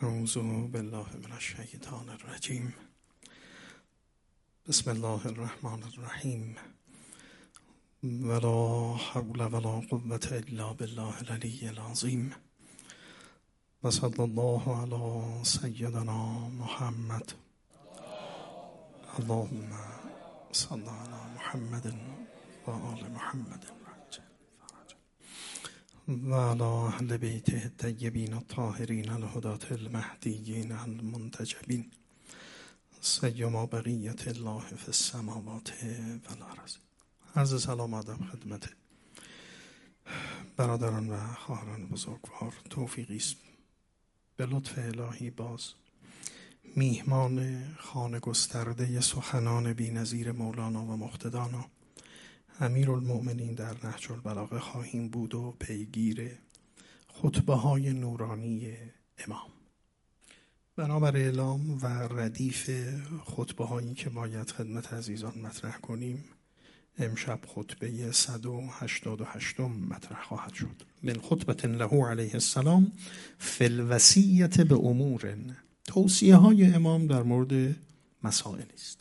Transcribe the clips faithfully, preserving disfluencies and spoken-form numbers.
اعوذ بالله من الشیطان الرجیم. بسم الله الرحمن الرحیم. ولا حول ولا قوة الا بالله العلی العظیم. و صلی الله علی سیدنا محمد. اللهم صل علی محمد و آل محمد و علی اهل بیته الطیبین الطاهرین الهداة المهدیین المنتجبین سیما بقیت الله فی السماوات و الارض. عرض سلام ادب خدمت برادران و خواهران بزرگوار. توفیقی است به لطف الهی باز میهمان خانه گسترده سخنان بی‌نظیر مولانا و مقتدانا امیرالمؤمنین در نهج البلاغه خواهیم بود و پیگیر خطبه های نورانی امام. بنابر اعلام و ردیف خطبه هایی که باید خدمت عزیزان مطرح کنیم، امشب خطبه صد و هشتاد و هشت مطرح خواهد شد. من خطبه له علیه السلام فی الوصیة به امور. توصیه های امام در مورد مسائل است.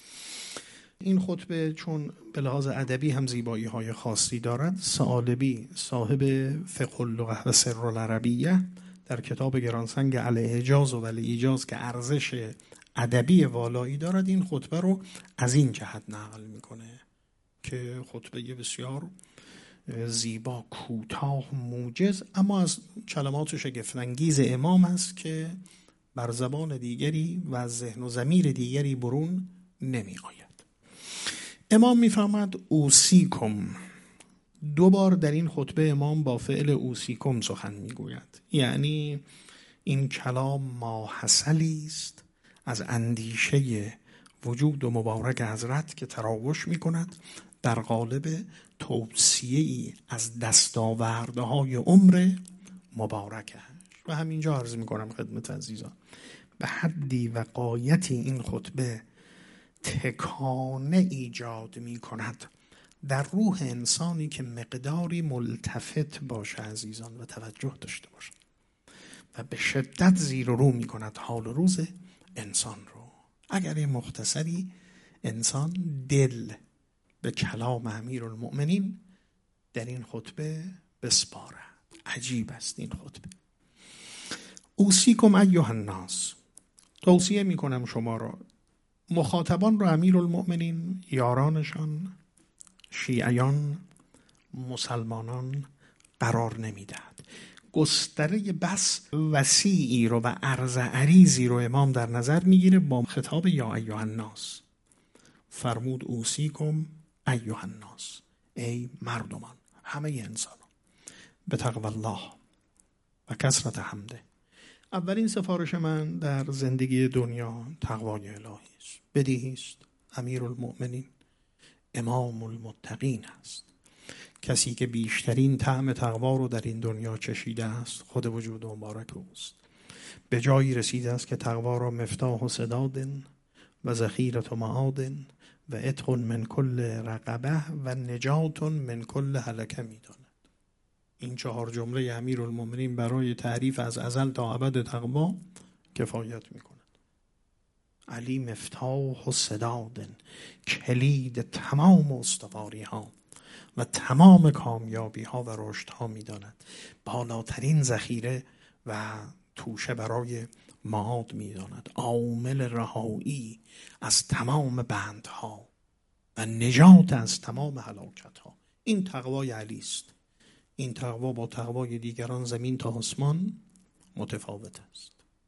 این خطبه چون به لحاظ ادبی هم زیبایی های خاصی دارد، ثعالبی صاحب فقه اللغة و سر العربیه در کتاب گرانسنگ الاعجاز و الایجاز که ارزش ادبی والایی دارد، این خطبه رو از این جهت نقل میکنه که خطبه بسیار زیبا، کوتاه، موجز، اما از کلمات شگفت‌انگیز امام است که بر زبان دیگری و ذهن و ضمیر دیگری برون نمی آید. امام میفرماد اوصیکم. دو بار در این خطبه امام با فعل اوصیکم سخن میگوید، یعنی این کلام ماحصلی است از اندیشه وجود و مبارک حضرت که تراوش میکند در قالب توصیه‌ای از دستاوردهای عمر مبارکش. و همینجا عرض میکنم خدمت عزیزان، به حدی و غایتی این خطبه تکانه ایجاد می کند در روح انسانی که مقداری ملتفت باشه عزیزان و توجه داشته باشه و به شدت زیر و رو می کند حال و روز انسان رو. اگر این مختصری انسان دل به کلام امیرالمؤمنین در این خطبه بسپارد. عجیب است این خطبه. اوصیکم ایها الناس. توصیه می کنم شما را. مخاطبان را امیرالمؤمنین، یارانشان، شیعیان، مسلمانان قرار نمیدهد. گستره بس وسیعی رو و عرض عریضی رو امام در نظر میگیره با خطاب یا ایها الناس. فرمود اوصیکم ایها الناس، ای مردمان، همه انسانان، به تقوی الله و کثرت حمده. اولین سفارش من در زندگی دنیا تقوای الهی است، بدیهی است. امیرالمؤمنین امام المتقین است. کسی که بیشترین طعم تقوا رو در این دنیا چشیده است خود وجود مبارک اوست. به جایی رسیده است که تقوا را مفتاح و سداد و ذخیرة و معاد و عتق من کل رقبه و نجات من کل هلکه میداند. این چهار جمله امیرالمؤمنین برای تعریف از ازل تا ابد تقوا کفایت میکند. علی مفتاح و سداد، کلید تمام استواری ها و تمام کامیابی ها و رشد ها میداند. بالاترین ذخیره و توشه برای معاد میداند. عامل رهایی از تمام بندها و نجات از تمام هلاکت ها. این تقوای علی است. این تقوا با تقوای دیگران زمین تا آسمان متفاوت است.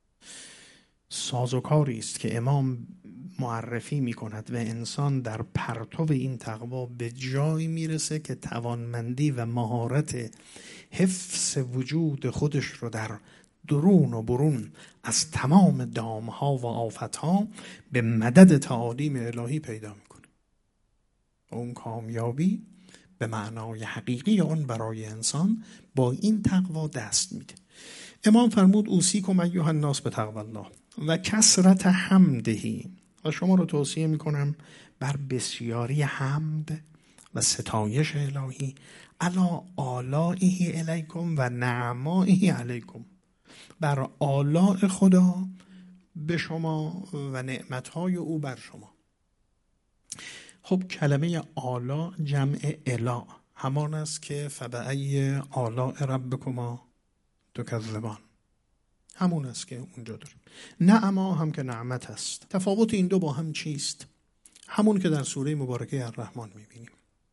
سازوکاری است که امام معرفی می کند و انسان در پرتو این تقوا به جایی میرسه که توانمندی و مهارت حفظ وجود خودش رو در درون و برون از تمام دامها و آفتها به مدد تعالیم الهی پیدا میکنه. اون کامیابی به معنای حقیقی آن برای انسان با این تقوا دست میده. امام فرمود اوصیکم ایها الناس به تقوی الله و کثرت حمدهی. و شما رو توصیه میکنم بر بسیاری حمد و ستایش الهی علی آلائه الیکم و نعمائه علیکم. بر آلاء خدا به شما و نعمتهای او بر شما. خب کلمه آلا جمع الا همان است که فبأی آلاء ربکما تکذبان، همون است که اونجا داریم. نعما هم که نعمت است. تفاوت این دو با هم چیست؟ همون که در سوره مبارکه الرحمن میبینیم.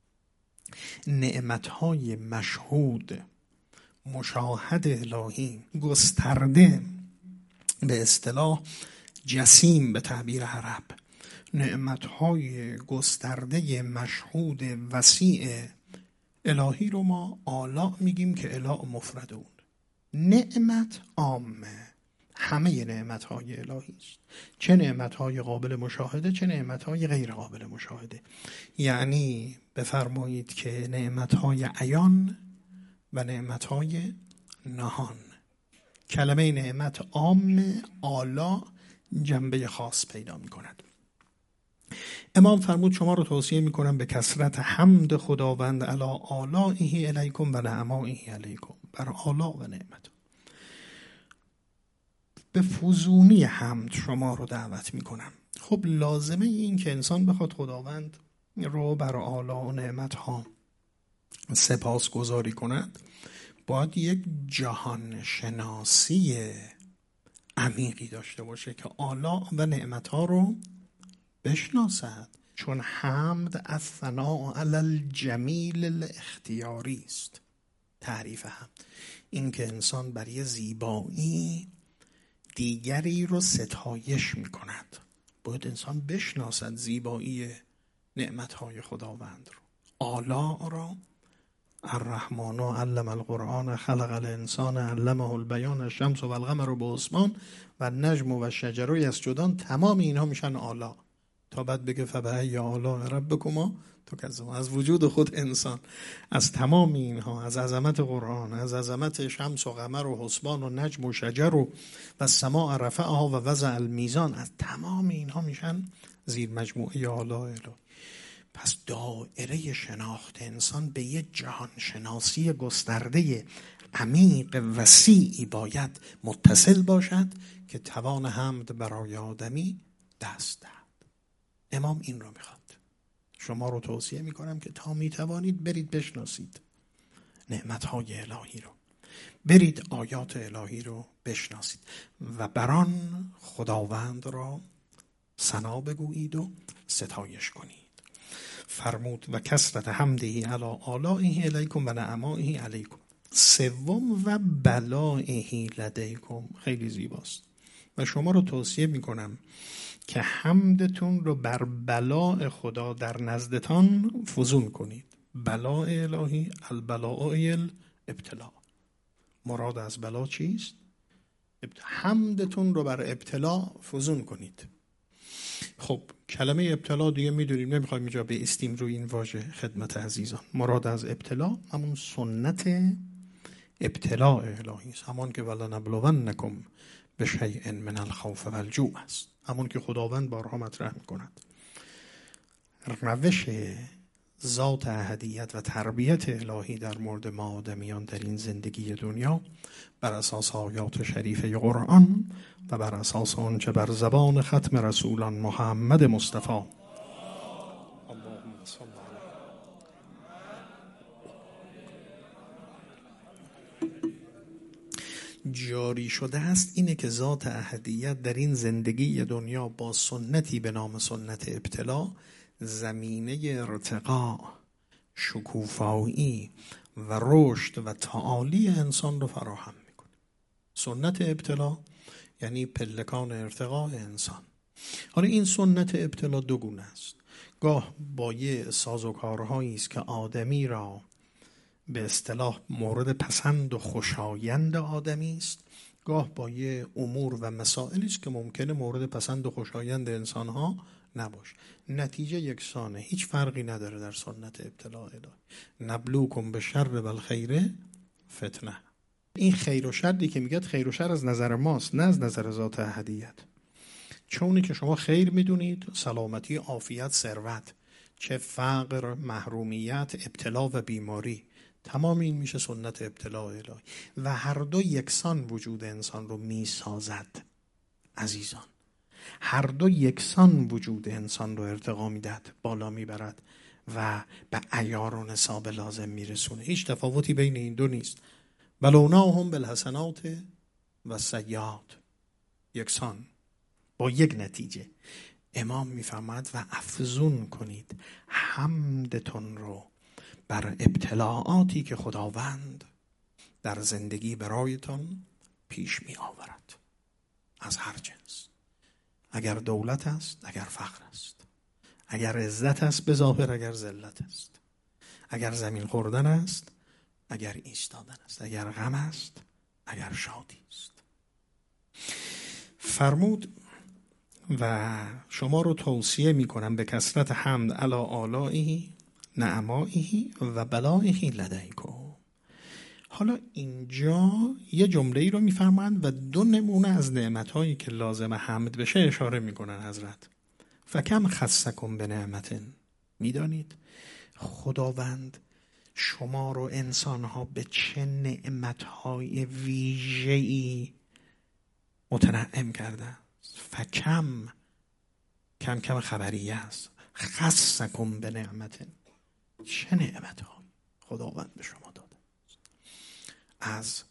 نعمتهای مشهود، مشاهد الهی، گسترده، به اصطلاح جسیم به تعبیر عرب، نعمتهای گسترده مشهود وسیع الهی رو ما آلا میگیم که الا مفرد اون. نعمت عامه، همه نعمتهای الهی است، چه نعمتهای قابل مشاهده چه نعمتهای غیر قابل مشاهده. یعنی بفرمایید که نعمتهای عیان و نعمتهای نهان. کلمه نعمت عام، آلا جنبه خاص پیدا می کند. امام فرمود شما رو توصیه می کنم به کثرت حمد خداوند علی آلائه علیکم و نعمائه علیکم، بر آلا و نعمت. به فزونی حمد شما رو دعوت می کنم. خب لازمه این که انسان بخواد خداوند رو بر آلا و نعمت ها سپاس گذاری کند، باید یک جهان شناسی عمیقی داشته باشه که آلا و نعمت ها رو بشناسد. چون حمد از ثناء علی الجمیل الاختیاری است. تعریف حمد این که انسان برای زیبایی دیگری رو ستایش می کند. باید انسان بشناسد زیبایی نعمتهای خداوند رو. آلا را الرحمن علم القرآن خلق الانسان علمه البیان الشمس و القمر بحسبان و النجم و الشجر یسجدان، تمام اینها میشن آلا. تا بعد بگه فبأی آلاء ربکما تکذبان. از وجود خود انسان، از تمام اینها، از عظمت قرآن، از عظمت شمس و قمر و حسبان و نجم و شجر و و السماء رفعها و وضع المیزان، از تمام اینها میشن زیر مجموعه آلاء الهی. پس دایره شناخت انسان به یک جهان شناسی گسترده عمیق وسیعی باید متصل باشد که توان حمد برای آدمی دست دهد. امام این رو میخواد. شما رو توصیه میکنم که تا میتوانید برید بشناسید نعمتهای الهی رو، برید آیات الهی رو بشناسید و بران خداوند را ثنا بگویید و ستایش کنید. فرمود و کثرت حمده علی آلائه علیکم و نعمائه علیکم. سوم و بلائه لدیکم، خیلی زیباست و شما رو توصیه میکنم که حمدتون رو بر بلاء خدا در نزدتان فزون کنید. بلاء الهی البلاء الابتلاء. مراد از بلا چیست؟ حمدتون رو بر ابتلا فزون کنید. خب کلمه ابتلا دیگه میدونیم، نمیخوایم اینجا به استیم روی این واژه خدمت عزیزان. مراد از ابتلا همون سنت ابتلاء الهی است، همون که ولا نبلونکم بشیء من الخوف والجوع است، همون که خداوند بارها مطرح میکند. روش ذات احدیت و تربیت الهی در مورد ما آدمیان در این زندگی دنیا بر اساس آیات شریفه قرآن و بر اساس آنچه بر زبان ختم رسولان محمد مصطفی اللهم صل جاری شده است اینه که ذات احدیت در این زندگی دنیا با سنتی به نام سنت ابتلا زمینه ارتقاء، شکوفایی و رشد و تعالی انسان رو فراهم میکنه. سنت ابتلا یعنی پلکان ارتقاء انسان. حالا این سنت ابتلا دو گونه است. گاه با یه سازوکارهایی است که آدمی را به اصطلاح مورد پسند و خوشایند آدمی است، گاه با یه امور و مسائلی است که ممکنه مورد پسند و خوشایند انسانها نباشه. نتیجه یکسانه، هیچ فرقی نداره در سنت ابتلاء الهی. نبلوکم بالشر والخیر فتنه. این خیر و شری که میگه خیر و شر از نظر ماست، نه از نظر ذات احدیت. چونی که شما خیر میدونید سلامتی، عافیت، ثروت، چه فقر، محرومیت، ابتلا و بیماری، تمام این میشه سنت ابتلاع الهی و هر دو یکسان وجود انسان رو میسازد. عزیزان، هر دو یکسان وجود انسان رو ارتقا میدهد، بالا میبرد و به عیار و نصاب لازم میرسونه. هیچ تفاوتی بین این دو نیست. بلوناهم بالحسنات و سیئات، یکسان، با یک نتیجه. امام میفرماد و افزون کنید حمدتون رو بر ابتلاعاتی که خداوند در زندگی برایتان پیش می آورد، از هر جنس. اگر دولت است، اگر فقر است، اگر عزت است به ظاهر، اگر ذلت است، اگر زمین خوردن است، اگر ایستادن است، اگر غم است، اگر شادی است. فرمود و شما رو توصیه می کنم به کثرت حمد علی آلائه نعمائه و بلائه لدیکم. حالا اینجا یه جمله ای رو میفرمایند و دو نمونه از نعمت‌هایی که لازم حمد بشه اشاره میکنن حضرت. فکم خصکم به نعمتن، میدانید خداوند شما رو انسان‌ها به چه نعمت‌های ویژه‌ای متنعم کرده. فکم، کم کم خبریه است، خصکم به نعمتن، چه نعمت‌هایی خداوند به شما داده از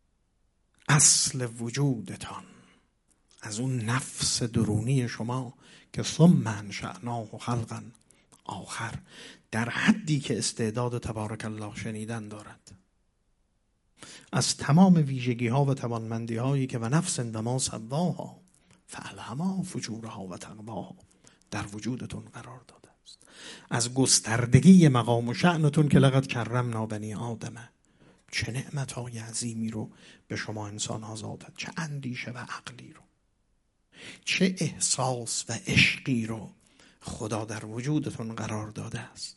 اصل وجودتان، از اون نفس درونی شما که ثم انشأناه خلقا آخر، در حدی که استعداد تبارک الله شنیدن دارد، از تمام ویژگی ها و توانمندی هایی که و نفس و ما سواها فالهمها فجورها و تقواها در وجودتون قرار داده است، از گستردگی مقام و شأنتون که لقد کرمنا بنی آدمه. چه نعمت‌های عظیمی رو به شما انسان ها داد، چه اندیشه و عقلی رو، چه احساس و عشقی رو خدا در وجودتون قرار داده است،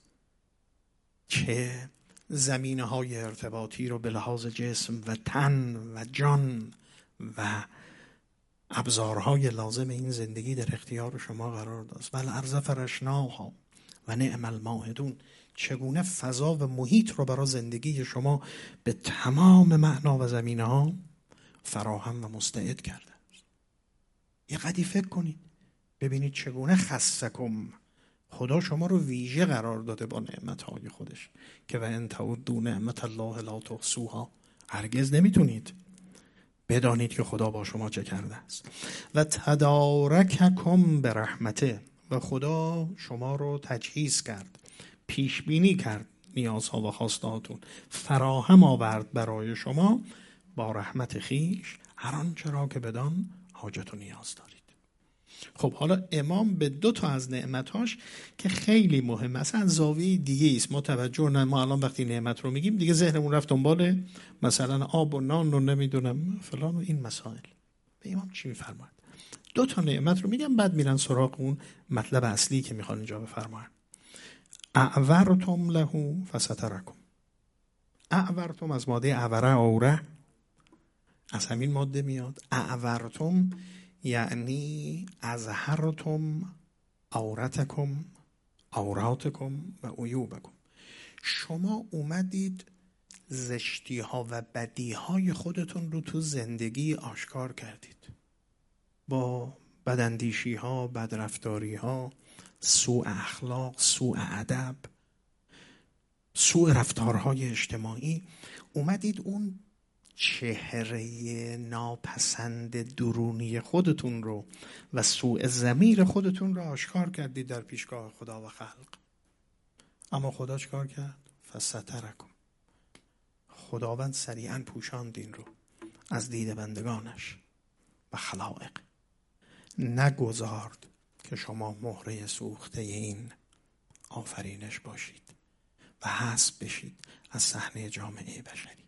چه زمینه‌های ارتباطی رو به لحاظ جسم و تن و جان و ابزارهای لازم این زندگی در اختیار شما قرار داده است. بل ارض فرشناها و نعم الماهدون، چگونه فضا و محیط رو برای زندگی شما به تمام معنا و زمینه ها فراهم و مستعد کرده. یه قدری فکر کنید ببینید چگونه خصکم، خدا شما رو ویژه قرار داده با نعمتهای خودش که و ان تعدوا نعمت الله لا تحصوها، هرگز نمیتونید بدانید که خدا با شما چه کرده است. و تدارککم به رحمته، و خدا شما رو تجهیز کرد، پیش بینی کرد، نیازها و خواستهاتون فراهم آورد برای شما با رحمت خیش هر آنچه را که بدان حاجت و نیاز دارید. خب حالا امام به دو تا از نعمتاش که خیلی مهم است از زاویه دیگه است متوجه نه. ما الان وقتی نعمت رو میگیم دیگه ذهنمون رفت دنبال مثلا آب و نان رو نمیدونم فلان و این مسائل. به امام چی میفرماید؟ دو تا نعمت رو میگم بعد میرن سراغ اون مطلب اصلی که میخوان اینجا بفرماین. اعورتم له فسترکم. اعورتم از ماده عوره، اوره، از همین ماده میاد. اعورتم یعنی اظهرتم عورتکم عوراتکم و عیوبکم. شما اومدید زشتی ها و بدی های خودتون رو تو زندگی آشکار کردید با بداندیشی ها، بدرفتاری ها، سوء اخلاق، سوء ادب، سوء رفتارهای اجتماعی. اومدید اون چهره ناپسند درونی خودتون رو و سوء ضمیر خودتون رو آشکار کردید در پیشگاه خدا و خلق. اما خدا چکار کرد؟ فسترکم. خداوند سریعا پوشاند این رو از دید بندگانش و خلائق، نگذارد که شما مهره سوخته این آفرینش باشید و حسب بشید از صحنه جامعه بشری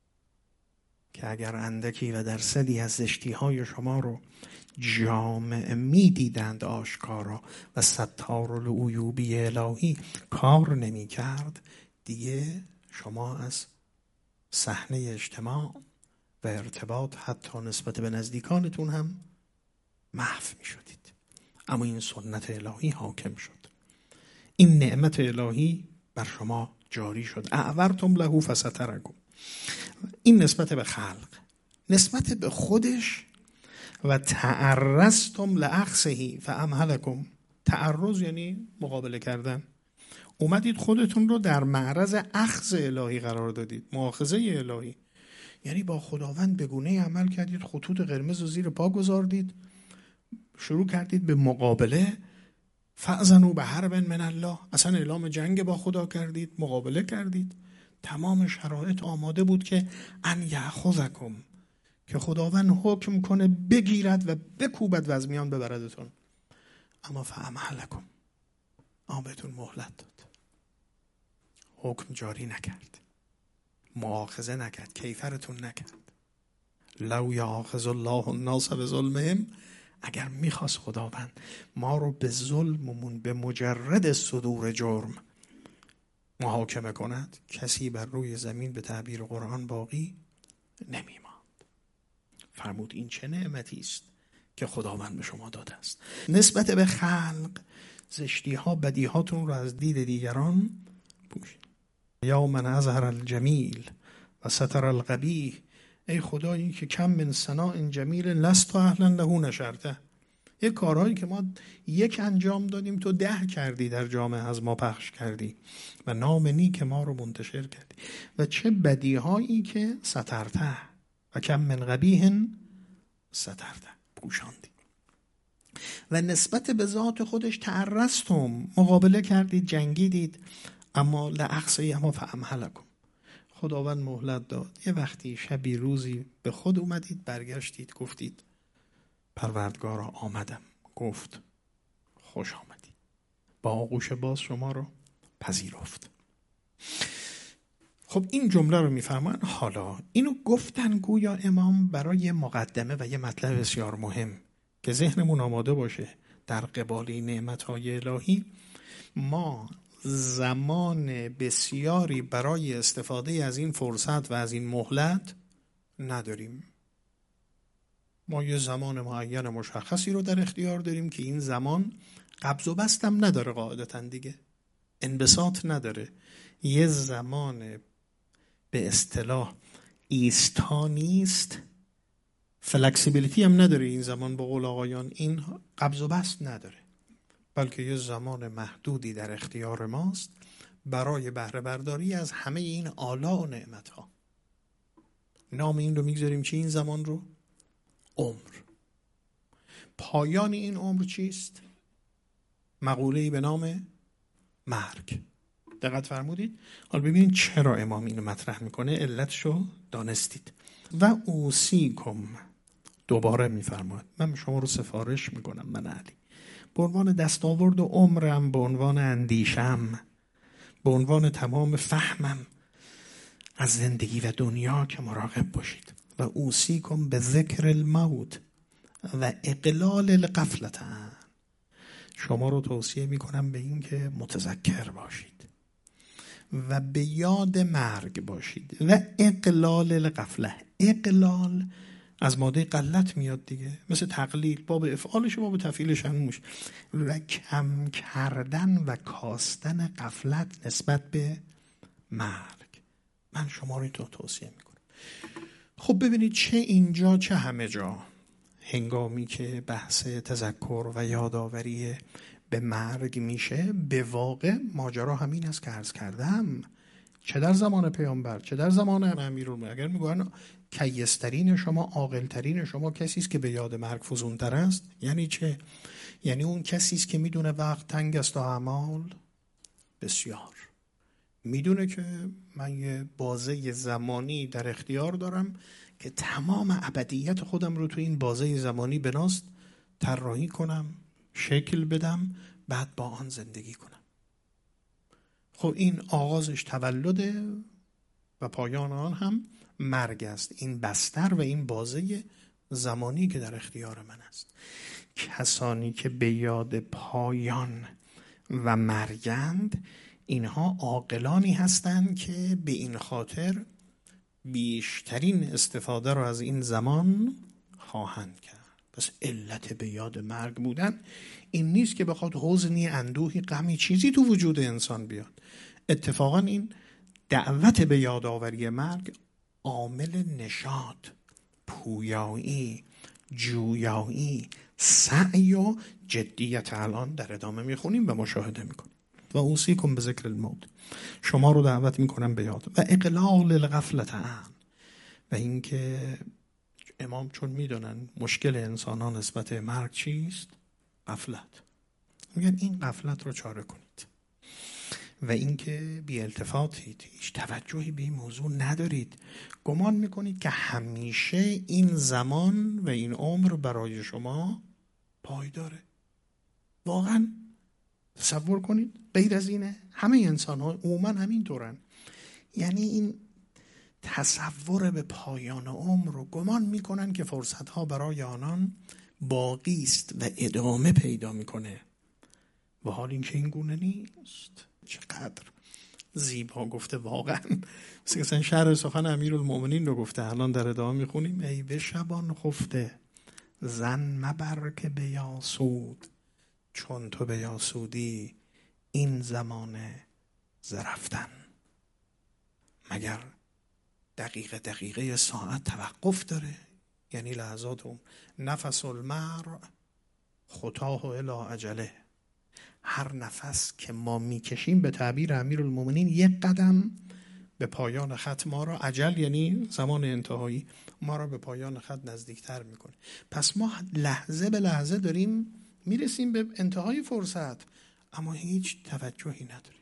که اگر اندکی و درصدی از زشتی‌های شما رو جامعه می دیدند آشکارا و ستار العیوبی الهی کار نمی کرد، دیگه شما از صحنه اجتماع و ارتباط حتی نسبت به نزدیکانتون هم محو می شدید. اما این سنت الهی حاکم شد. این نعمت الهی بر شما جاری شد. اعورتم له فسترکم. این نسبت به خلق. نسبت به خودش و تعرضتم لاخذه فامهلکم. تعرض یعنی مقابله کردن. اومدید خودتون رو در معرض اخذ الهی قرار دادید، مؤاخذه الهی. یعنی با خداوند به گونه‌ای عمل کردید، خطوط قرمز رو زیر پا گذاردید، شروع کردید به مقابله. فأذنوا بحرب من الله، اصلا اعلام جنگ با خدا کردید، مقابله کردید. تمام شرایط آماده بود که ان یأخذکم، که خداوند حکم کنه بگیرد و بکوبد و از میان ببردتون. اما فامهلکم، اما بهتون مهلت داد، حکم جاری نکرد، مؤاخذه نکرد، کیفرتون نکرد. لو یأخذ الله الناس بظلمهم، اگر میخواست خداوند ما رو به ظلممون به مجرد صدور جرم محاکمه کند، کسی بر روی زمین به تعبیر قرآن باقی نمیماند. فرمود این چه نعمتی است که خداوند به شما داده است. نسبت به خلق، زشتی ها بدی هاتون رو از دید دیگران پوشید. یا من اظهر الجمیل و ستر القبیح، ای خدایی که کم من صناع جمیل لست اهلا له نشرته. یک کارهایی که ما یک انجام دادیم تو ده کردی، در جامعه از ما پخش کردی و نام نیک ما رو منتشر کردی. و چه بدیهایی که سترته و کم من قبیح سترته، پوشاندی. و نسبت به ذات خودش تعرضتم، مقابله کردید، جنگیدید. اما لأخذه، اما فامهلکم، خداوند مهلت داد. یه وقتی شبی روزی به خود اومدید، برگشتید، گفتید پروردگارا آمدم. گفت خوش آمدی، با آغوش باز شما رو پذیرفت. خب این جمله رو میفرمان. حالا اینو گفتن گویا امام برای مقدمه و یه مطلب بسیار مهم که ذهنمون آماده باشه. در قبال این نعمت‌های الهی ما زمان بسیاری برای استفاده از این فرصت و از این مهلت نداریم. ما یه زمان معین مشخصی رو در اختیار داریم که این زمان قبض و بستم نداره، قاعدتاً دیگه انبساط نداره. یه زمان به اصطلاح ایستا نیست، فلکسیبیلیتی هم نداره این زمان، به قول آقایان این قبض و بست نداره، بلکه یه زمان محدودی در اختیار ماست برای بهره برداری از همه این آلاء و نعمت‌ها. نام این رو میگذاریم چی این زمان رو؟ عمر. پایان این عمر چیست؟ مقوله‌ای به نام مرگ. دقت فرمودید؟ حالا ببینید چرا امام اینو مطرح میکنه، علتشو دانستید. و اوصیکم، دوباره میفرماید من شما رو سفارش میکنم، من علی، به عنوان دستاورد و عمرم، به عنوان اندیشم، به عنوان تمام فهمم از زندگی و دنیا که مراقب باشید. و اوصیکم به ذکر الموت و اقلال الغفلة، شما رو توصیه میکنم به این که متذکر باشید و به یاد مرگ باشید. و اقلال الغفله، اقلال از ماده قلت میاد دیگه، مثل تقلیل، باب افعالش و باب تفعیلش هم موش. و کم کردن و کاستن غفلت نسبت به مرگ. من شما رو این تو توصیه میکنم. خب ببینید چه اینجا چه همه جا هنگامی که بحث تذکر و یادآوری به مرگ میشه، به واقع ماجرا همین است که عرض کردم. چه در زمان پیامبر، چه در زمان امیرالمومنین. اگر میگن کیسترین شما، عاقلترین شما کسی است که به یاد مرگ فزونتر است، یعنی چه؟ یعنی اون کسی است که میدونه وقت تنگ است و اعمال بسیار. میدونه که من یه بازه زمانی در اختیار دارم که تمام ابدیت خودم رو تو این بازه زمانی بناست طراحی کنم، شکل بدم، بعد با آن زندگی کنم. خب این آغازش تولده و پایان آن هم مرگ است. این بستر و این بازه زمانی که در اختیار من است. کسانی که به یاد پایان و مرگند، اینها عاقلانی هستند که به این خاطر بیشترین استفاده رو از این زمان خواهند کرد. پس علت به یاد مرگ بودن این نیست که بخواد حزنی، اندوهی، غمی، چیزی تو وجود انسان بیاد. اتفاقا این دعوت به یادآوری مرگ عامل نشاط، پویایی، جویایی، سعی و جدیت الان در ادامه میخونیم و مشاهده میکنیم. و اوصیکم بذکر الموت، شما رو دعوت میکنم به یاد و اقلال الغفلت عن، و اینکه امام چون میدونن مشکل انسانان نسبت مرگ چیست؟ غفلت. میگن این غفلت رو چاره کنید و اینکه بی التفاتید، هیچ توجهی به این موضوع ندارید، گمان میکنید که همیشه این زمان و این عمر برای شما پایداره. واقعا تصور کنید غیر از اینه؟ همه انسان ها عموما همین طورن. یعنی این تصور به پایان عمر رو گمان میکنن که فرصت ها برای آنان باقی است و ادامه پیدا میکنه، و حال این که این گونه نیست. چقدر زیبا گفته واقعا. مثلا شرح سخن امیرالمومنین رو گفته، الان در ادامه میخونیم. ای به شبان خفته زن مبر که به یاسود، چون تو به یاسودی این زمانه زرفتن. مگر دقیقه دقیقه ساعت توقف داره؟ یعنی لحظات اون نفس المرء خطاه الی اجله، هر نفس که ما میکشیم به تعبیر امیرالمومنین یک قدم به پایان خط ما را، اجل یعنی زمان انتهایی، ما را به پایان خط نزدیکتر میکنه. پس ما لحظه به لحظه داریم میرسیم به انتهای فرصت، اما هیچ توجهی نداریم،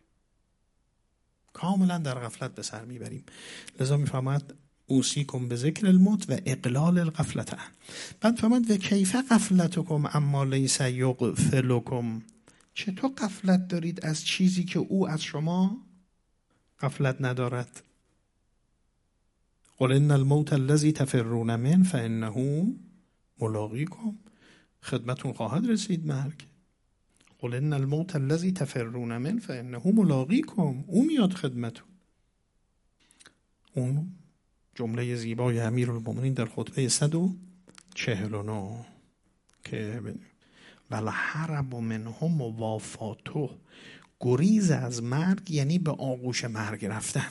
کاملا در غفلت به سر میبریم. لذا میفهمد اوصیکم به ذکر الموت و اقلال الغفلت. بعد فهمد و کیف غفلتکم اما لیس یغفلکم، چطور غفلت دارید از چیزی که او از شما غفلت ندارد؟ قل ان الموت الذی تفرون منه فانه ملاقیکم، خدمتون خواهد رسید مرگ. قل ان الموت الذی تفرون منه فانه ملاقیکم، او میاد خدمتون. اون جمله زیبای امیرالمومنین در خطبه صد و چهل و نه که والهرب منه موافاته، گریز از مرگ یعنی به آغوش مرگ رفتن.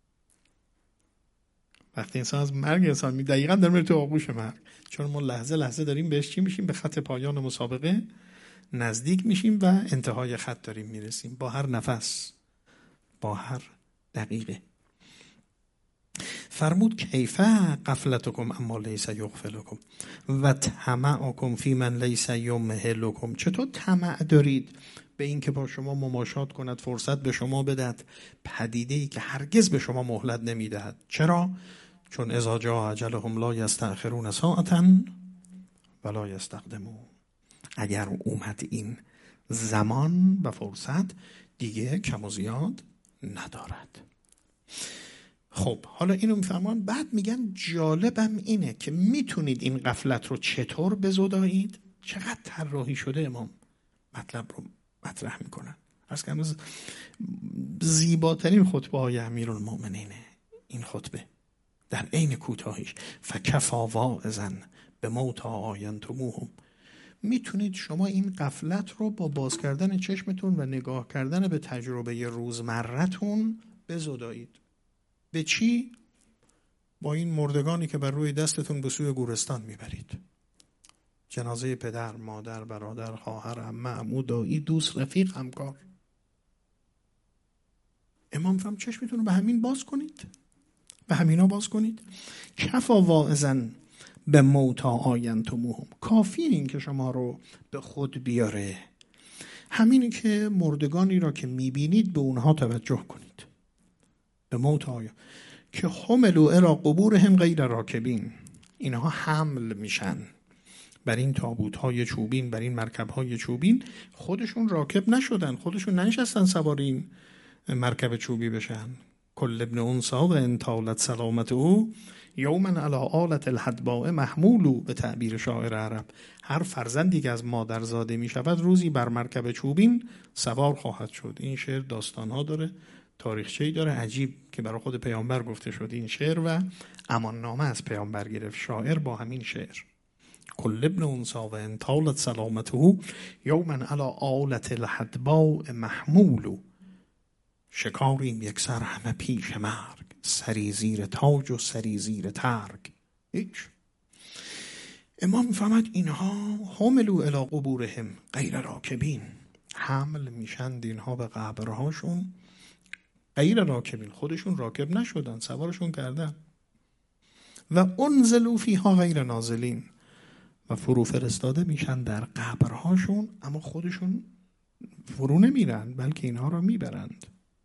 وقتی انسان از مرگ انسان می دقیقاً در میره تو آغوش مرگ، چون ما لحظه لحظه داریم بهش چی میشیم؟ به خط پایان مسابقه نزدیک میشیم و انتهای خط داریم میرسیم، با هر نفس، با هر دقیقه. فرمود کیفه غفلتکم اما لیس یغفلکم و طمعکم فی من لیس یمهلکم، چطور طمع دارید به این که با شما مماشات کند، فرصت به شما بدهد، پدیده‌ای که هرگز به شما مهلت نمیدهد. چرا؟ چون اذا جاء اجلهم لا یستأخرون ساعة ولا یستقدمون، اگر اومد این زمان و فرصت دیگه کم و زیاد ندارد. خب حالا اینو میفهمان. بعد میگن جالبم اینه که میتونید این غفلت رو چطور بزدایید. چقدر طراحی شده امام مطلب رو مطرح میکنن. عرض کنم زیباترین خطبه های امیرالمومنینه این خطبه در عین کوتاهیش. فکفا واعظا به موت آینتموهم، میتونید شما این غفلت رو با باز کردن چشمتون و نگاه کردن به تجربه روزمرتون بزدایید. به چی؟ با این مردگانی که بر روی دستتون به سوی گورستان میبرید. جنازه پدر، مادر، برادر، خواهر، عمه، عمو، دایی، دوست، رفیق، همکار. امام فرم چشمتون رو به همین باز کنید، به همینا باز کنید. کفا واعظن به موتا آینتموهم، کافی این که شما رو به خود بیاره. همینی که مردگانی را که میبینید به اونها توجه کنید. به موت آیا که حملوا الی قبورهم غیر راکبین، اینها حمل میشن بر این تابوت‌های چوبین، بر این مرکب‌های چوبین، خودشون راکب نشدن، خودشون ننشستن سوار این مرکب چوبی بشن. کل ابن انثی و ان طالت سلامته یوما علی آلة الحدباء محمول، به تعبیر شاعر عرب، هر فرزندی که از مادر زاده می شود روزی بر مرکب چوبین سوار خواهد شد. این شعر داستان‌ها داره، تاریخچه‌ای داره عجیب که برای خود پیامبر گفته شد این شعر و امان نامه از پیامبر گرفت شاعر با همین شعر. کل ابن انثی و ان طالت سلامته یوما علی آلة الحدباء محمول. شکاریم یک سر همه پیش مرگ، سری زیر تاج و سری زیر ترگ. هیچ. امام میفهمد اینها حملوا الی قبورهم غیر راکبین، حمل میشند اینها به قبرهاشون غیر راکبین، خودشون راکب نشدن، سوارشون کردن. و انزلوا فیها غیر نازلین، و فرو فرستاده میشن در قبرهاشون، اما خودشون فرو نمیرن، بلکه اینها رو میبرند،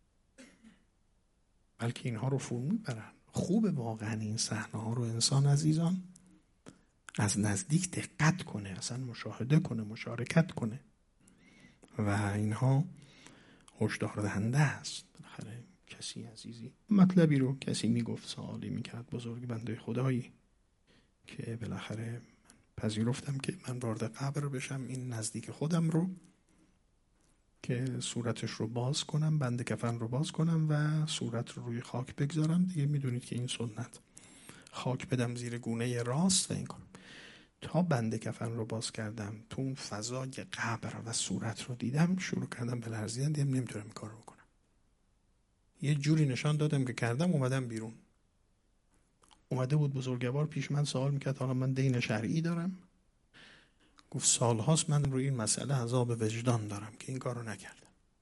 بلکه اینها رو فرو میبرند. خوب واقعا این صحنه ها رو انسان عزیزان از نزدیک دقت کنه، اصلا مشاهده کنه، مشارکت کنه، و اینها هشدار دهنده است. بالاخره کسی عزیزی مطلبی رو کسی میگفت، سوالی میکرد، بزرگ بنده خدایی که بالاخره پذیرفتم که من وارد قبر بشم، این نزدیک خودم رو که صورتش رو باز کنم، بند کفن رو باز کنم و صورت رو روی خاک بگذارم. دیگه میدونید که این سنت، خاک بدم زیر گونه راست و این کار. تا بند کفن رو باز کردم، تو اون فضای قبر و صورت رو دیدم، شروع کردم به لرزیدن، دیدم نمیتونم این کار رو بکنم. یه جوری نشان دادم که کردم، اومدم بیرون. اومده بود بزرگوار پیش من سوال میکرد حالا من دین شرعی دارم؟ گفت سالهاست من روی این مسئله عذاب وجدان دارم که این کار رو نکردم،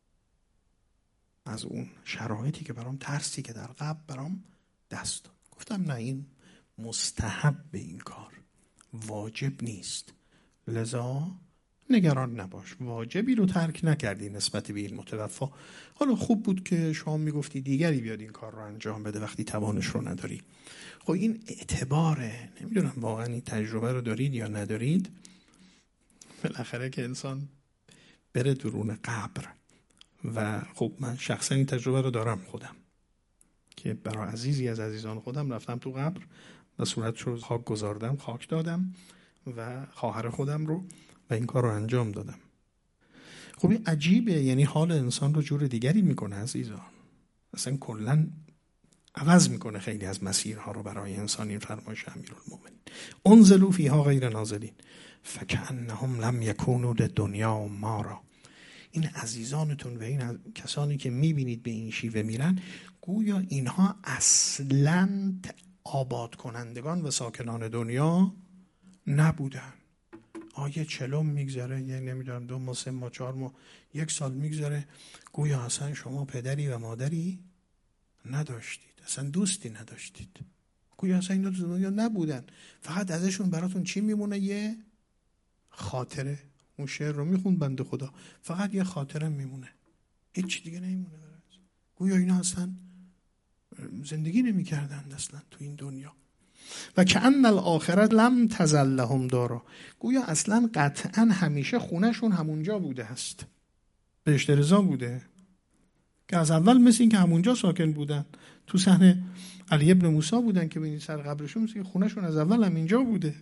از اون شرایطی که برام، ترسی که در قبر برام دست داد. گفتم نه، این مستحب به این کار، واجب نیست، لذا نگران نباش، واجبی رو ترک نکردی نسبت به این متوفا. حالا خوب بود که شما میگفتی دیگری بیاد این کار رو انجام بده وقتی توانش رو نداری. خب این اعتباره، نمیدونم واقعا این تجربه رو دارید یا ندارید. بالاخره که انسان بره درون قبر، و خب من شخصا این تجربه رو دارم خودم، که برای عزیزی از عزیزان خودم رفتم تو قبر و صورتش رو خاک گذاردم، خاک دادم و خواهر خودم رو، و این کار رو انجام دادم. خب این عجیبه، یعنی حال انسان رو جور دیگری میکنه عزیزان، اصلا کلا عوض میکنه خیلی از مسیرها رو برای انسان. این فرمایش امیرالمومنین انزلوا فیها غیر نازلین فکأنهم لم یکونوا للدنیا مارا. این عزیزانتون و این کسانی که میبینید به این شیوه میرن، گویا اینها اصلاً آباد کنندگان و ساکنان دنیا نبودن. آیه چلم میگذره، یه نمیدونم دو ماه، سه ماه، چهار ماه، یک سال میگذره، گویا اصلا شما پدری و مادری نداشتید، اصلا دوستی نداشتید، گویا اصلا این دو دنیا نبودن. فقط ازشون براتون چی میمونه؟ یه خاطره. اون شعر رو میخوند بنده خدا، فقط یه خاطره میمونه، هیچ دیگه نمیمونه. گویا اینا اصلا زندگی نمیکردند اصلا تو این دنیا. و کأن الاخره لم تزل لهم دارا، گویا اصلا قطعا همیشه خونهشون همونجا بوده است، بهشت رضا بوده، که از اول مثل این که همونجا ساکن بودن. تو صحنه علی ابن موسی بودن که ببینید سر قبرشون، مثل که خونهشون از اول همینجا بوده.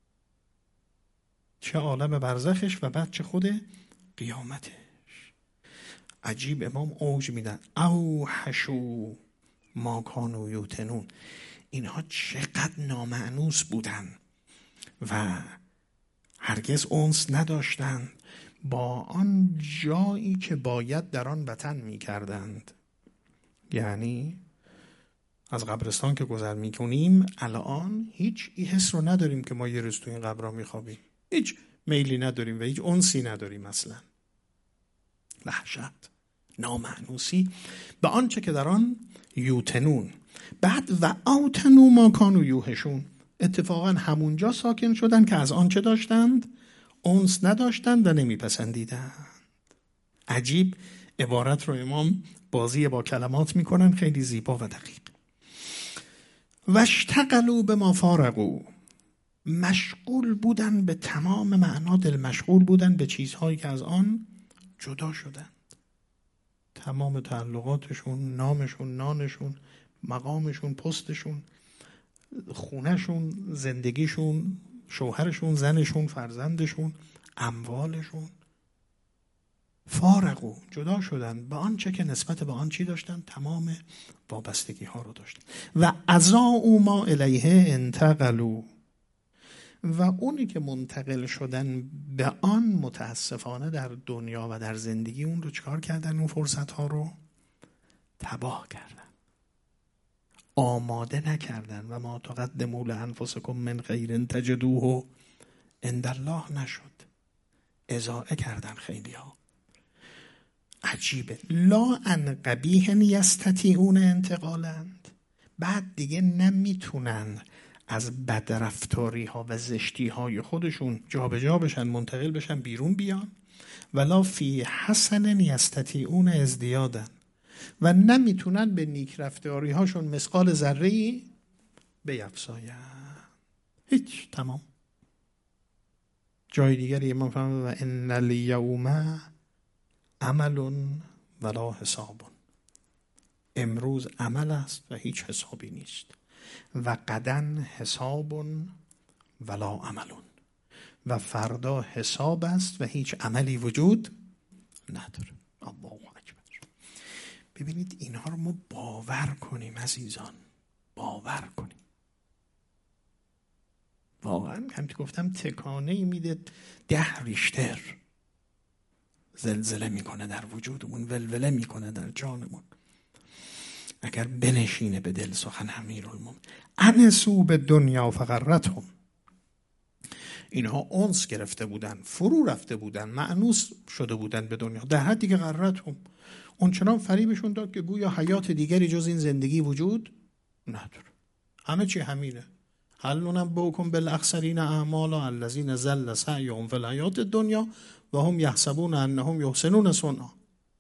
چه عالم برزخش و بعد چه خود قیامتش. عجیب، امام اوج میدن اوحشو ما کانوا یوتنون، اینها چقدر نامأنوس بودن و هرگز انس نداشتند با آن جایی که باید در آن وطن میکردند. یعنی از قبرستان که گذر میکنیم الان هیچ ای حس رو نداریم که ما یه روز تو این قبرها میخوابیم، هیچ میلی نداریم و هیچ انسی نداریم اصلا. وحشت، نامأنوسی به آنچه که در آن یوتنون. بعد و آتنو ما کانوا یوحشون، اتفاقا همونجا ساکن شدن که از آنچه داشتند انس نداشتند و نمیپسندیدند. عجیب، عبارت رو امام بازی با کلمات میکنن، خیلی زیبا و دقیق. واشتغلوا بما فارقوا، مشغول بودن به تمام معنا، دل مشغول بودن به چیزهایی که از آن جدا شدند. تمام تعلقاتشون، نامشون، نانشون، مقامشون، پستشون، خونهشون، زندگیشون، شوهرشون، زنشون، فرزندشون، اموالشون، فارقو، جدا شدن به آنچه که نسبت به آن چی داشتن، تمام وابستگی ها رو داشتن. و اضاعوا ما الیه انتقلوا، و اونی که منتقل شدن به آن متاسفانه در دنیا و در زندگی اون رو چکار کردن؟ اون فرصت ها رو تباه کردن، آماده نکردن. و ما تقدموا لانفسکم من خیر تجدوه عند الله نشد، اضاعه کردن خیلی ها. عجیبه. لا ان قبیح یستطیعون انتقالند، بعد دیگه نمیتونن از بدرفتاری ها و زشتی های خودشون جابجا بشن، منتقل بشن، بیرون بیان. ولا فی حسن یستطیعون ازدیادن، و نمیتونن به نیک رفتاری هاشون مثقال ذره‌ای بیفزاین. هیچ، تمام. جای دیگری امام فرمود و ان الیوم عمل ولا حساب، امروز عمل است و هیچ حسابی نیست. و غدا حساب ولا عمل، و فردا حساب است و هیچ عملی وجود نداره. الله اکبر. ببینید اینها رو ما باور کنیم عزیزان، باور کنیم. واقعا همین گفتم تکانه میده، ده ریشتر زلزله میکنه در وجودمون، ولوله میکنه در جانمون اگر بنشینه به دل سخن امیرالمومنین. انسوا به دنیا فغرتهم، اینها انس گرفته بودن، فرو رفته بودن، مأنوس شده بودن به دنیا، در حدی که غرتهم، اون چنان فریبشون داد که گویا حیات دیگری جز این زندگی وجود نداره، همه چی همینه. هل ننبئکم بالاخسرین اعمالا الذین ضل سعیهم فی الحیاة الدنیا و هم یحسبون انهم یحسنون صنعا.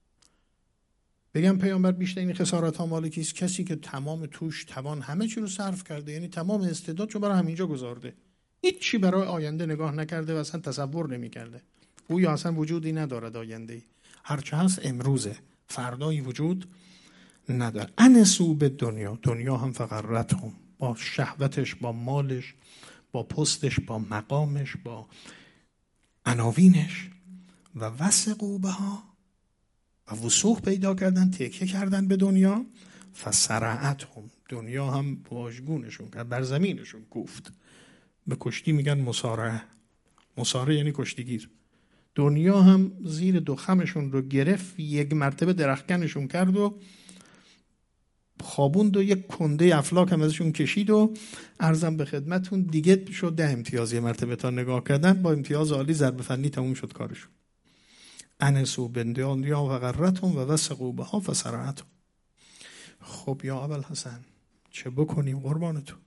بگم پیامبر بیشتر این خسارت ها مال کیست؟ کسی که تمام توش توان همه چی رو صرف کرده، یعنی تمام استعدادشو برای همینجا گذارده، هیچ چی برای آینده نگاه نکرده و اصلا تصور نمی‌کرده. گویا اصلا وجودی ندارد آینده‌ای، هرچه هست امروزه، فردایی وجود نداره. انسوا به دنیا، دنیا هم فغرتهم، با شهوتش، با مالش، با پستش، با مقامش، با عناوینش. و وثقوا بها، و وثوق پیدا کردن، تکیه کردن به دنیا. فصرعتهم، دنیا هم واژگونشون کرد، بر زمینشون کوفت. به کشتی میگن مسارعه، مسارعه یعنی کشتیگیر. دنیا هم زیر دو خمشون رو گرفت، یک مرتبه درختکنشون کرد و خوابوند و یک کنده افلاک هم ازشون کشید. و عرضم به خدمتون دیگه شد ده امتیاز، یه مرتبه تا نگاه کردن با امتیاز عالی ضرب فنی تموم شد کارشون. انسوا بالدنیا و غرتهم و وثقوا بها فصرعتهم. خب یا ابوالحسن چه بکنیم قربان تو؟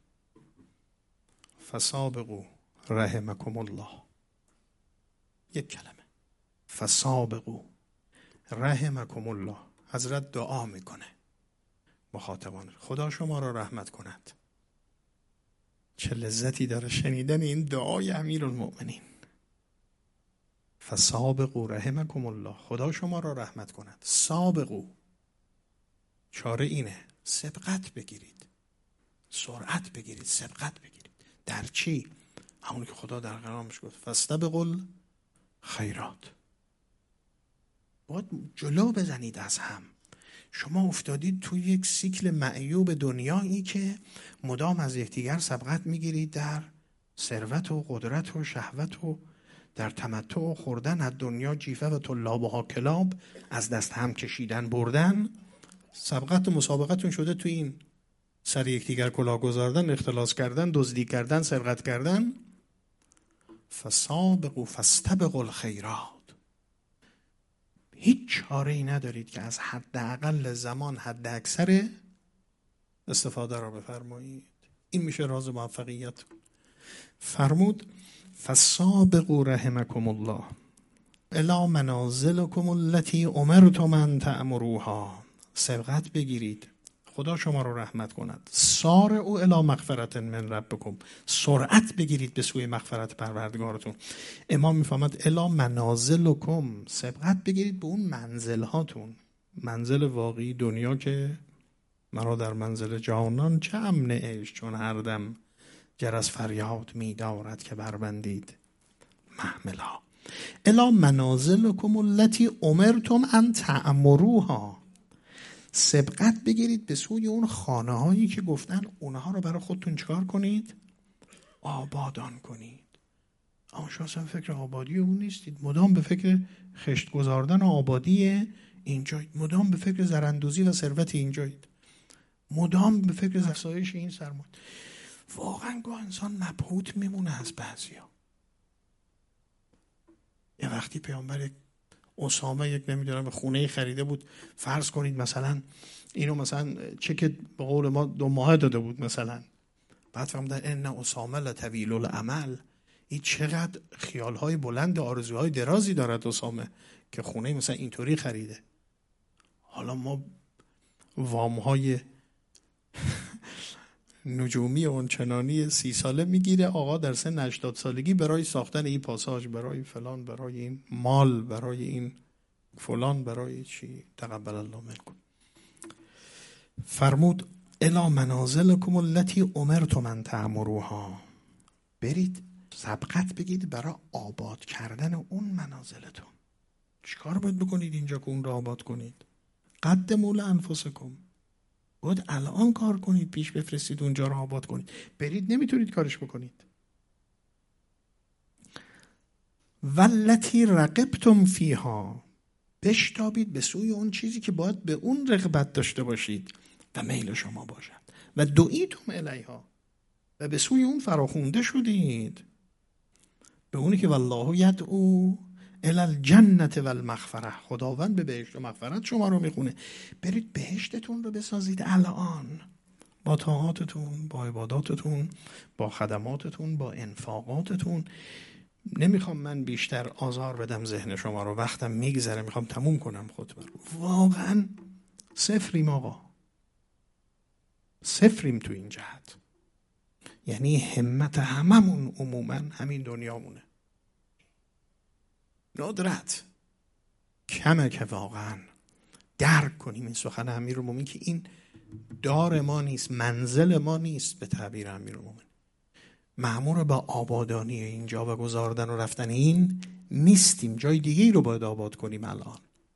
فسابقوا رحمکم الله، یک کلمه، فسابقوا رحمکم الله. حضرت دعا میکنه مخاطبان، خدا شما را رحمت کند. چه لذتی داره شنیدن این دعای امیرالمؤمنین. فسابقوا رحمکم الله، خدا شما را رحمت کند. سابقوا، چاره اینه، سبقت بگیرید، سرعت بگیرید، سبقت بگیرید. در چی؟ همون که خدا در قرآنش گفت فاستبقوا الخیرات. باید جلو بزنید از هم. شما افتادید توی یک سیکل معیوب دنیایی که مدام از یکدیگر سبقت میگیرید در ثروت و قدرت و شهوت و در تمتع و خوردن از دنیا جیفه و طلابها کلاب، از دست هم کشیدن بردن. سبقت و مسابقتون شده تو این، سر یکدیگر کلاه گذاردن، اختلاس کردن، دزدی کردن، سرقت کردن. فسابقوا فاستبقوا الخیرات. هیچ چاره‌ای ندارید که از حداقل زمان حد اکثر استفاده را بفرمایید. این میشه راز موفقیت. فرمود فسابقوا رحمکم الله الی منازلکم التي امرتم ان تأمروها. سبقت بگیرید، خدا شما رو رحمت کند. سارعوا الی مغفرة من ربکم، سرعت بگیرید به سوی مغفرت پروردگارتون. امام میفهمد الی منازلکم، سبقت بگیرید به اون منزل هاتون. منزل واقعی دنیا که مرا در منزل جانان چه امن عیش، چون هر دم جرس فریاد می‌دارد که بربندید محملها. الی منازلکم التي امرتم ان تأمروها، سبقت بگیرید به سوی اون خانه هایی که گفتن اونها رو برای خودتون چکار کنید؟ آبادان کنید. اما شما اصلا فکر آبادی اون نیستید، مدام به فکر خشت گذاردن و آبادی اینجایید، مدام به فکر زراندوزی و ثروت اینجایید، مدام به فکر افزایش این سرمایه. واقعا گاه انسان مبهوت میمونه از بعضیا. یه وقتی پیامبر اسامه یک نمیدونم خونه خریده بود، فرض کنید مثلا اینو مثلا چک به قول ما دو ماه داده بود مثلا، بعد فهمیدن ان اسامه لطویل الامل، این چقدر خیالهای بلند آرزوهای درازی دارد اسامه که خونه مثلا اینطوری خریده. حالا ما وامهای نجومی اونچنانی سی ساله میگیره آقا در سن هشتاد سالگی برای ساختن این پاساژ، برای فلان، برای این مال، برای این فلان، برای چی، تقبل الله منکم. فرمود الی منازلکم التی امرتم ان تعمروها، برید سبقت بگید برای آباد کردن اون منازلتون. چیکار باید بکنید اینجا که اون رو آباد کنید؟ قدموا لانفسکم، باید الان کار کنید، پیش بفرستید اونجا رو آباد کنید. برید نمیتونید کارش بکنید. والتی رقبتم فیها، بشتابید به سوی اون چیزی که باید به اون رغبت داشته باشید و میل شما باشد. و دعیتم الیها، و به سوی اون فراخونده شدید، به اونی که والله یدعو الی الجنة والمغفرة، خداوند به بهشت و مغفرت شما رو میخونه. برید بهشتتون رو بسازید الان، با طاعاتتون، با عباداتتون، با خدماتتون، با انفاقاتتون. نمیخوام من بیشتر آزار بدم ذهن شما رو، وقتم میگذره، میخوام تموم کنم خطبه رو. واقعا صفریم آقا، صفریم تو این جهت. یعنی همت هممون عموما همین دنیامونه، ندرت کمه که واقعا درک کنیم این سخن امیرالمومنین که این دار ما نیست، منزل ما نیست. به تعبیر امیرالمومنین مأمور با آبادانی اینجا و گذاردن و رفتن این نیستیم، جای دیگه رو باید آباد کنیم. الان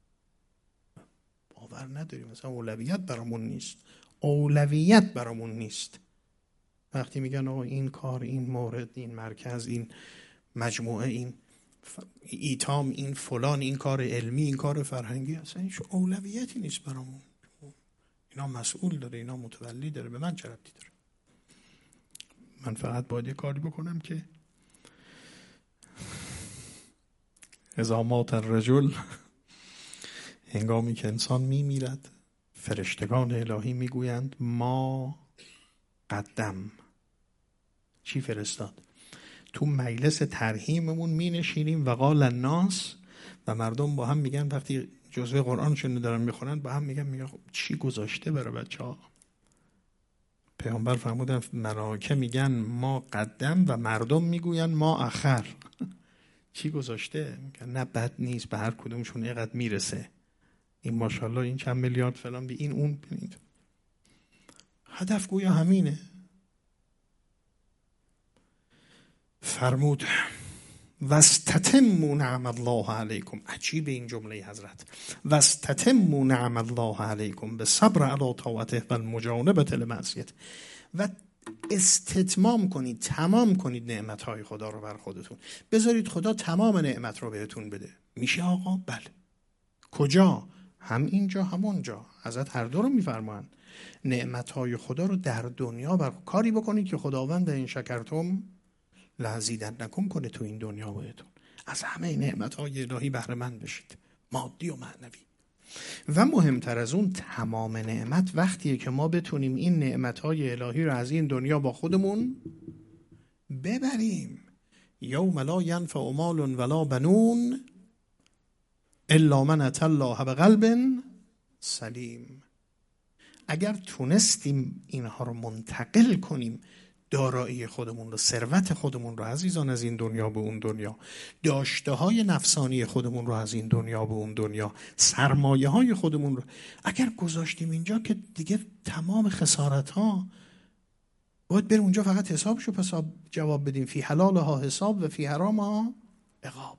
باور نداریم، مثلا اولویت برامون نیست، اولویت برامون نیست. وقتی میگن آقا این کار، این مورد، این مرکز، این مجموعه، این ایتام، این فلان، این کار علمی، این کار فرهنگی، اصلا هیچ اولویتی نیست برامون. اینا مسئول داره، اینا متولی داره، به من چه ربطی داره؟ من فقط باید یه کاری بکنم که اذا مات الرجل، هنگامی که انسان میمیرد فرشتگان الهی میگویند ما قدم. چی فرستاد؟ تو مجلس ترحیممون می نشینیم و قال الناس، و مردم با هم میگن، وقتی جزوه قرآنشون دارن میخونن با هم میگن میگن خب چی گذاشته برای بچه ها؟ پیامبر فرمودن ملائکه میگن ما قدم و مردم میگوین ما اخر. چی گذاشته؟ میگن نه بد نیست، به هر کدومشون اینقدر میرسه، این ماشاءالله این چند میلیارد فلان، بی این اون بینید. هدف گویا همینه. فرمود واستتموا نعم الله علیکم. عجیب این جمله حضرت، واستتموا نعم الله علیکم بالصبر علی طاعته و المجانبة لمعصیته. و استتمام کنید، تمام کنید نعمتهای خدا رو بر خودتون، بذارید خدا تمام نعمت رو بهتون بده. میشه آقا؟ بله. کجا؟ هم اینجا هم اونجا. حضرت هر دو رو میفرمان. نعمتهای خدا رو در دنیا بر کاری بکنید که خداوند این شکرتم لازیدنکم کنه تو این دنیا بهتون، از همه نعمتهای الهی بهره مند بشید، مادی و معنوی. و مهمتر از اون تمام نعمت وقتیه که ما بتونیم این نعمتهای الهی رو از این دنیا با خودمون ببریم. یوم لا ینفع مال ولا بنون الا من اتى الله بقلب سلیم. اگر تونستیم اینها رو منتقل کنیم، دارایی خودمون رو، ثروت خودمون رو عزیزان از این دنیا به اون دنیا، داشته های نفسانی خودمون رو از این دنیا به اون دنیا، سرمایه های خودمون رو اگر گذاشتیم اینجا، که دیگه تمام خسارت ها باید بریم اونجا فقط حسابشو پس جواب بدیم. فی حلال ها حساب و فی حرام ها عقاب.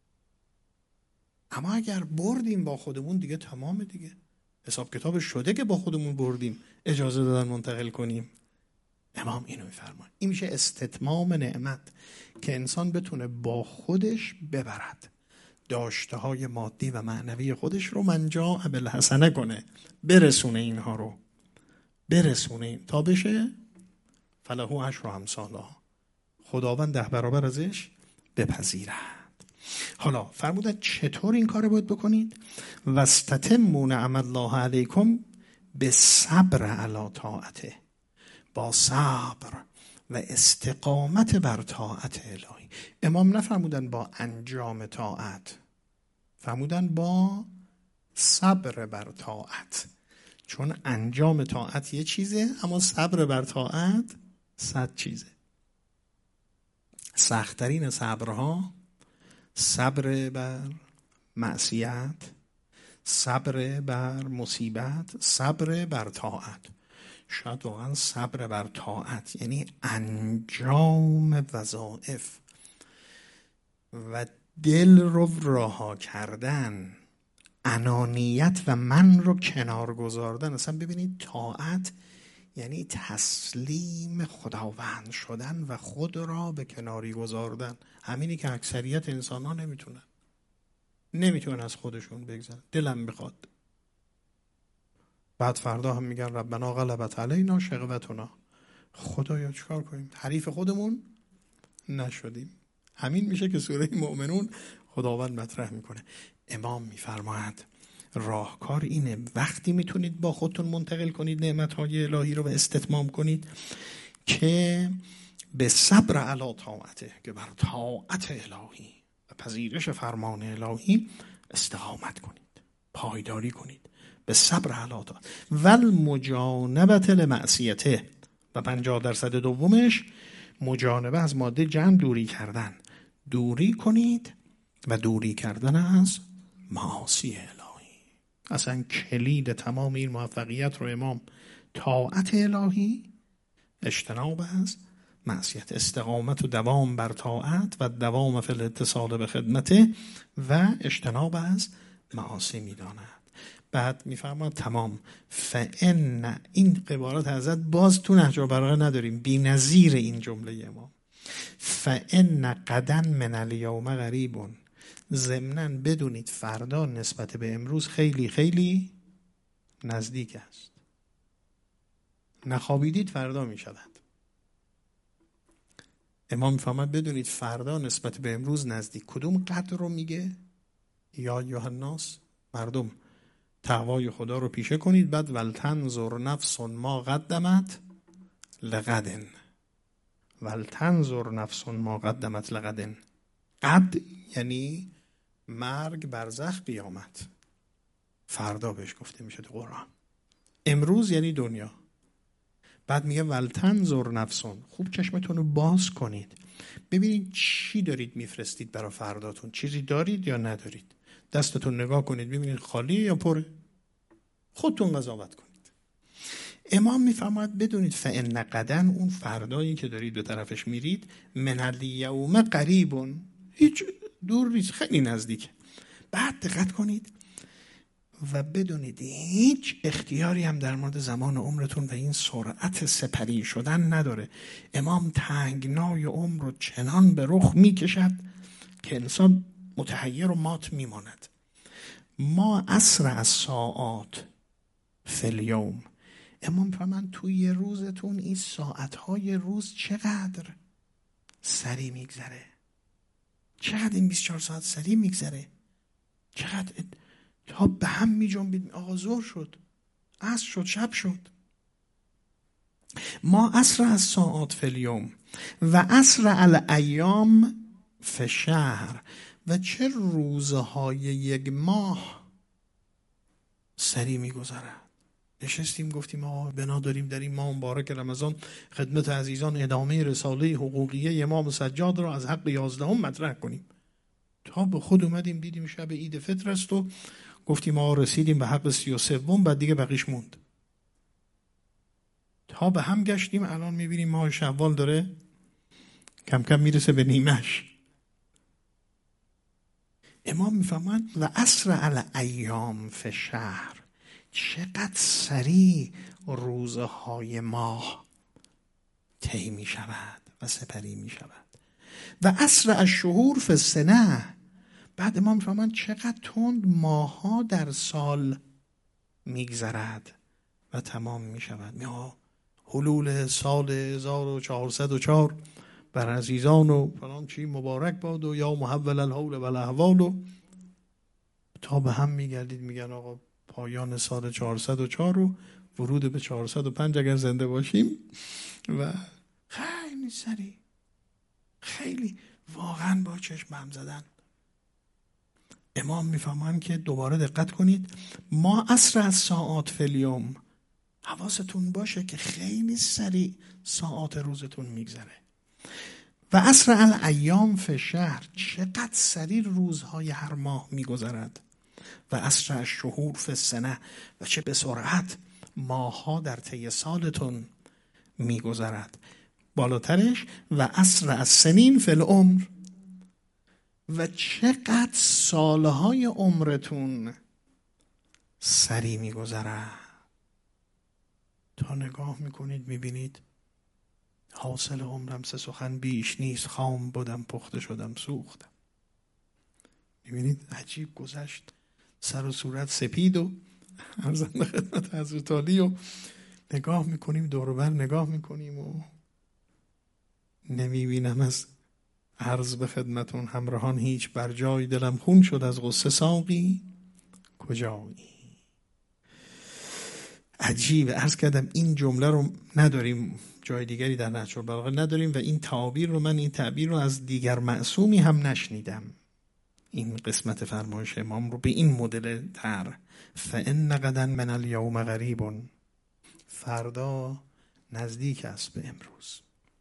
اما اگر بردیم با خودمون دیگه تمام، دیگه حساب کتاب شده که با خودمون بردیم، اجازه دادن منتقل کنیم. امام اینو میفرماید. این میشه استتمام نعمت، که انسان بتونه با خودش ببرد داشته های مادی و معنوی خودش رو منجا بالحسنه کنه، برسونه اینها رو، برسونه این تا بشه فلهو عشر امثالها، خداوند ده برابر ازش بپذیرد. حالا فرمودن چطور این کار باید بکنید؟ واستتموا نعم الله علیکم به صبر علی طاعته، با صبر و استقامت بر طاعت الهی. امام نفرمودن با انجام طاعت، فرمودن با صبر بر طاعت، چون انجام طاعت یه چیزه اما صبر بر طاعت صد چیزه. سخت‌ترین صبرها صبر بر معصیت، صبر بر مصیبت، صبر بر طاعت. شاید واقعا صبر بر طاعت یعنی انجام وظایف و دل رو رها کردن، انانیت و من رو کنار گذاردن. اصلا ببینید طاعت یعنی تسلیم خداوند شدن و خود را به کناری گذاردن. همینی که اکثریت انسان ها نمیتونن نمیتونن از خودشون بگذرن. دلم میخواد، بعد فردا هم میگن ربنا غلبت علینا شقوتنا، خدایا چیکار کنیم حریف خودمون نشدیم. همین میشه که سوره مؤمنون خداوند مطرح میکنه. امام میفرماید راهکار اینه، وقتی میتونید با خودتون منتقل کنید نعمتهای الهی رو و استتمام کنید که به صبر علی طاعته، که بر طاعت الهی و پذیرش فرمان الهی استقامت کنید، پایداری کنید، به صبر علی طاعت و المجانبت لمعصیته. و پنجاه درصد دومش مجانبه از ماده جمع دوری کردن، دوری کنید و دوری کردن از معاصی الهی. اصلا کلید تمام این موفقیت رو امام طاعت الهی، اجتناب از معصیت، استقامت و دوام بر طاعت و دوام فی الاتصال به خدمته و اجتناب از معاصی میداند. بعد میفرماد تمام فان، این عبارت حضرت باز تو نهج البلاغه نداریم، بی نظیر این جمله امام، فان غدا من الیوم قریب، ضمناً بدونید فردا نسبت به امروز خیلی خیلی نزدیک است. نخوابیدید فردا می شود. امام میفرماید بدونید فردا نسبت به امروز نزدیک. کدوم قدر رو میگه؟ یا ایها الناس، مردم تقوای خدا رو پیشه کنید. بعد ولتنظر نفس ما قدمت لغد، ولتنظر نفس ما قدمت لغد. قد یعنی مرگ، برزخ، قیامت. فردا بهش گفته میشه تو قرآن. امروز یعنی دنیا. بعد میگه ولتنظر نفسون، خوب چشمتون رو باز کنید ببینید چی دارید میفرستید برای فرداتون، چیزی دارید یا ندارید. دستتون نگاه کنید ببینید خالی یا پره، خودتون قضاوت کنید. امام میفرماید بدونید فان غدا، اون فردایی که دارید به طرفش میرید، من الیوم قریب، هیچ دور نیست، خیلی نزدیک. بعد دقت کنید و بدونید هیچ اختیاری هم در مورد زمان عمرتون و این سرعت سپری شدن نداره. امام تنگنای عمر رو چنان به رخ میکشد که انسان متحیر و مات میماند. ما اسرع از ساعات فی الیوم، امام فرمان توی روزتون این ساعتهای روز چقدر سریع میگذره، چقدر این بیست و چهار ساعت سریع میگذره، چقدر تا به هم می جنبید. آقا ظهر شد، عصر شد، شب شد. ما اسرع از ساعات فی الیوم و اسرع الایام فی شهر، و چه روزهای یک ماه سریع می گذرد. نشستیم گفتیم آقا بنا داریم در این ماه مبارک رمضان خدمت عزیزان ادامه رساله حقوقیه امام سجاد را از حق یازدهم مطرح کنیم. تا به خود اومدیم دیدیم شب عید فطر است و گفتیم آقا رسیدیم به حق سی و سوم، بعد دیگه بقیش موند. تا به هم گشتیم الان میبینیم ماه شوال داره کم کم میرسه به نیمش. امام میفهمن و اسرع الایام فی شهر، چقدر سریع روزهای ماه طی می شود و سپری می شود. و اسرع الشهور فی السنه. بعد امام میفهمن چقدر تند ماها در سال میگذرد و تمام می شود. یا حلول سال هزار و چهارصد و چهار بر عزیزان و فلان چی مبارک باد و یا محول الحول و الاحوال و تا به هم میگردید میگن آقا پایان سال چهارصد و چهار و ورود به چهارصد و پنج اگر زنده باشیم. و خیلی سریع، خیلی واقعا با چشم هم زدن. امام میفهمن که دوباره دقت کنید، ما اسرع الساعات فی الیوم، حواستون باشه که خیلی سریع ساعات روزتون میگذره. و اسرع الایام فی الشهر، چقدر سریع روزهای هر ماه میگذرد. و اسرع الشهور فی السنه، و چه به سرعت ماهها در طی سالتون میگذرد. بالاترش و اسرع السنین فی العمر، و چقدر سالهای عمرتون سریع میگذرد. تا نگاه میکنید میبینید حاصل عمرم سه سخن بیش نیست، خام بودم پخته شدم سوختم. میبینید عجیب گذشت، سر و صورت سپید و ارزنده خدمت حضرت عالی و نگاه میکنیم دور و بر نگاه میکنیم و نمیبینم از عرض به خدمتون همراهان هیچ بر جای، دلم خون شد از غصه ساقی کجایی. عجیب. عرض کردم این جمله رو نداریم جای دیگری در نهج البلاغه نداریم و این تعابیر رو من این تعبیر رو از دیگر معصومی هم نشنیدم. این قسمت فرمایش امام رو به این مدل تر، فإن غدا من الیوم قریب، فردا نزدیک است به امروز.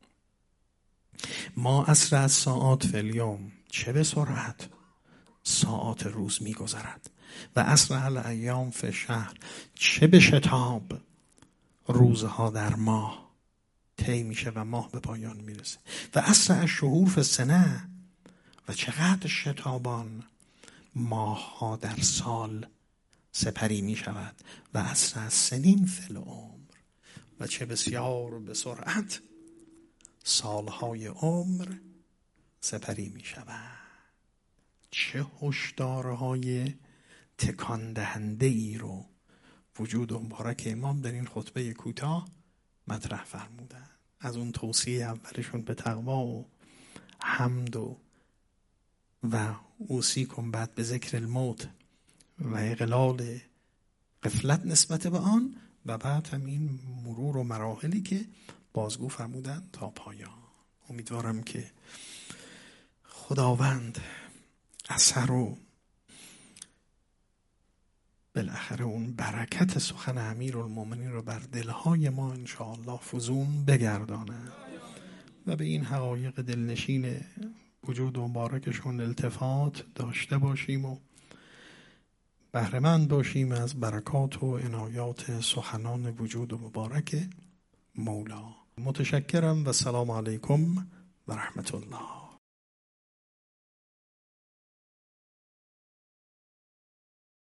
ما اسرع الساعات فی الیوم، چه به سرعت ساعات روز میگذرد. و اسرع الایام فی الشهر، چه به شتاب روزها در ماه طی میشه و ماه به پایان میرسه. و اسرع الشهور فی السنه، و چقدر شتابان ماهها در سال سپری می شود. و اسرع السنین فی العمر، و چه بسیار به سرعت سالهای عمر سپری می شود. چه هشدارهای تکان دهنده ای رو وجود مبارک امام در این خطبه کوتاه مطرح فرمودن. از اون توصیه اولشون به تقوا و حمد و و اوصیکم بعد به ذکر الموت و اقلال غفلت نسبت به آن، و بعد هم این مرور و مراحلی که بازگو فرمودن تا پایان. امیدوارم که خداوند اثر و بالاخره اون برکت سخن امیرالمومنین رو بر دلهای ما انشاءالله فزون بگردانه و به این حقایق دلنشین وجود مبارکشون التفات داشته باشیم و بهره‌مند باشیم از برکات و عنایات سخنان وجود مبارک مولا. متشکرم و سلام علیکم و رحمت الله.